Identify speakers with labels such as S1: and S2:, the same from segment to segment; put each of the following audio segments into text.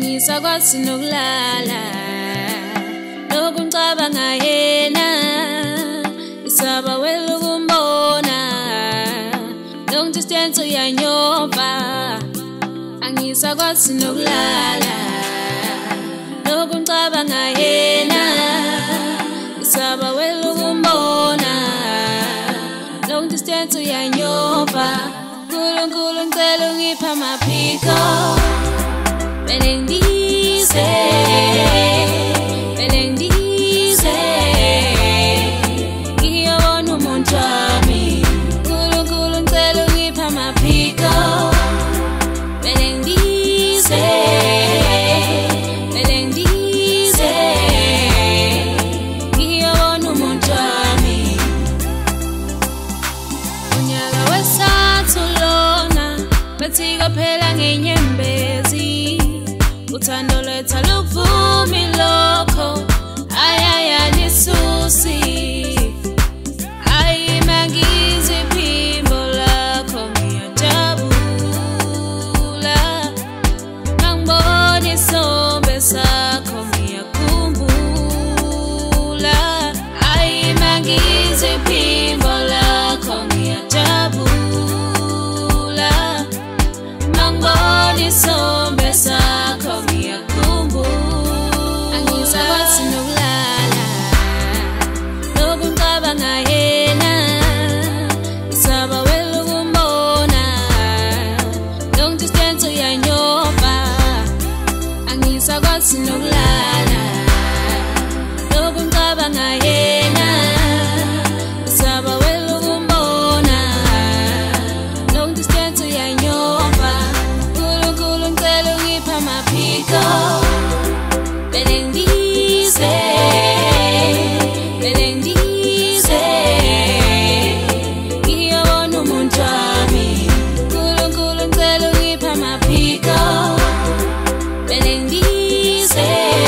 S1: angisakwazi nokulala nokucabanga yena isaba welukumbona long distance uyanyoba angisakwazi nokulala nokucabanga yena isaba welukumbona long distance uyanyoba Nkulunkulu ngicela ungiphe amaphiko Belendize ngiyobona umuntu wami Nkulunkulu ngicela ungiphe amaphiko Belendize ngiyobona umuntu wami Unyaka wesathu lona Bethika phela ngenyembezi Uthando lwethu aluvumi lokho ayalisusi ayimangizi iphimbo lakho ngiyajabula mangibona isombe sakho ngiyakhumbula ayimangizi iphimbo lakho ngiyajabula mangibona isombe sakho angisakwazi nokulala nokucabanga yena isaba welukumbona long distance uyanyoba angisakwazi nokulala nokucabanga yena isaba welukumbona long distance uyanyoba Nkulunkulu ngicela ungiphe amaphiko Belendize ngiyobona umuntu wami Nkulunkulu ngicela ungiphe amaphiko Belendize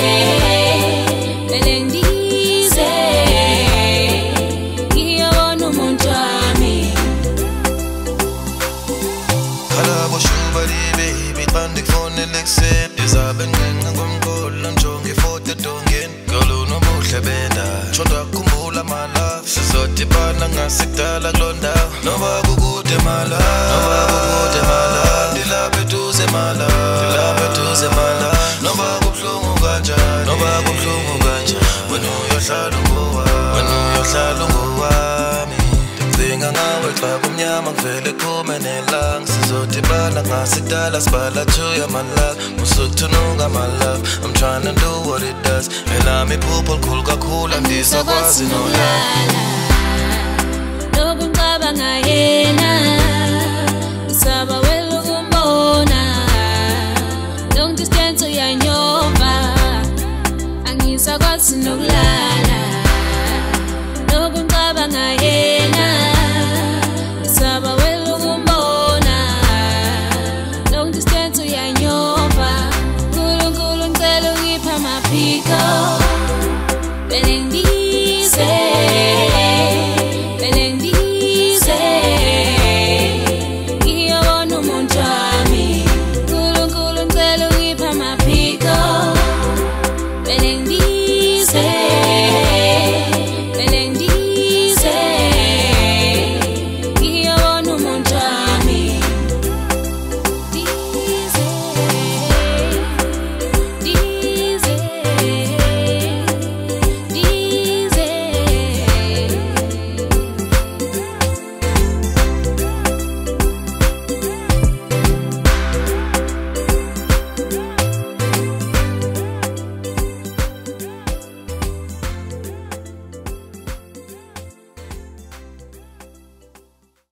S1: ngiyobona umuntu wami
S2: Khalabo shubali baby bandik phone elekseni Izabe ngenqa ngomqolo njonge ifoto edongeni Girl unobuhle benda Shonda khumbula my love Sizodibana ngasikudala kulo ndawo Noba kukude my love Dilapha eduze my love Noba kubuhlungu kanjani Wena uyohlala ungowami Ndinga ngawe xa kumnyama ngivele kume nelanga Sizodibana ngasikudala sibhala to ya my love Musukuthunuka my love I'm trying to do what it does Elami iphupho likhulu kakhulu andisakwazi nolala
S1: nokucabanga yena isaba welukumbona long distance uyanyoba angisakwazi nokulala nokucabanga yena isaba welukumbona long distance uyanyoba Nkulunkulu ngicela ungiphe amaphiko Belendize